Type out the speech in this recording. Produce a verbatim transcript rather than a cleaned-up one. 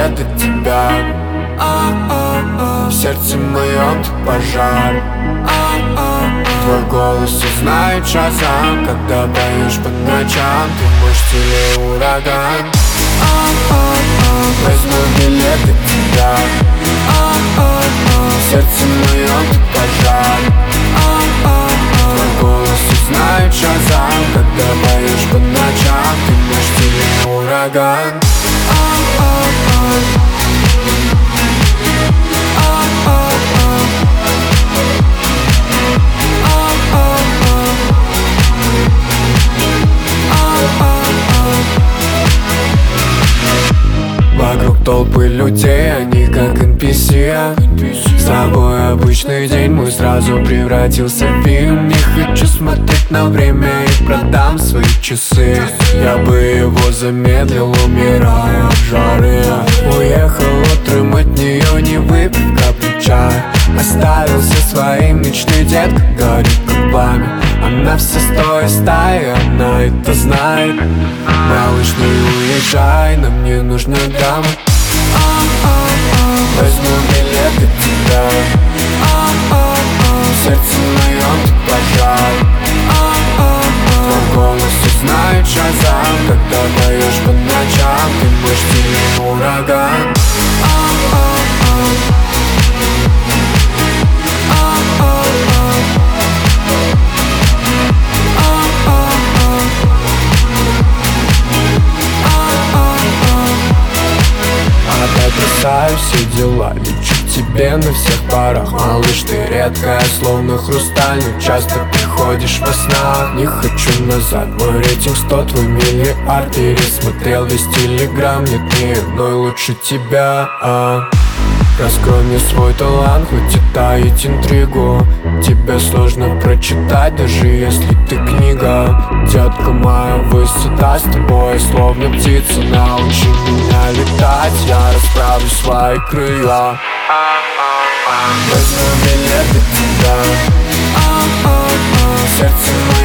билет от тебя. В сердце моем ты пожар. Твой голос узнает шазам, когда поешь по ночам. Ты мой штиль и ураган. Возьму билет от тебя. В сердце моем ты пожар. Твой голос узнает шазам, когда поешь по ночам. Ты мой штиль и ураган. Вокруг толпы людей, они как эн пи си. С тобой обычный день мой сразу превратился в фильм. Не хочу смотреть на время и продам свои часы. Я бы его замедлил, умирая от жары. Уехал утром от нее, не выпив капли чая. Оставил все свои мечты, детка горит как пламя. Она вся с той стаи, она это знает. Малыш, не уезжай, нам не нужна драма. Возьму билет от тебя. В сердце моем ты пожар. Твой голос узнает шазам, когда поешь по ночам. Ты мой штиль и ураган. Опять бросаю все дела, лечу к тебе на всех парах. Малыш, ты редкая, словно хрусталь, но часто приходишь во снах. Не хочу назад, мой рейтинг сто, твой миллиард. Пересмотрел весь телеграм, нет ни одной лучше тебя. а. Раскрой мне свой талант, хоть и таить интригу. Тебя сложно прочитать, даже если ты книга. Детка моя, высота с тобой, словно птица. Научи меня летать, я расправлю свои крылья. Возьму билет от тебя. В сердце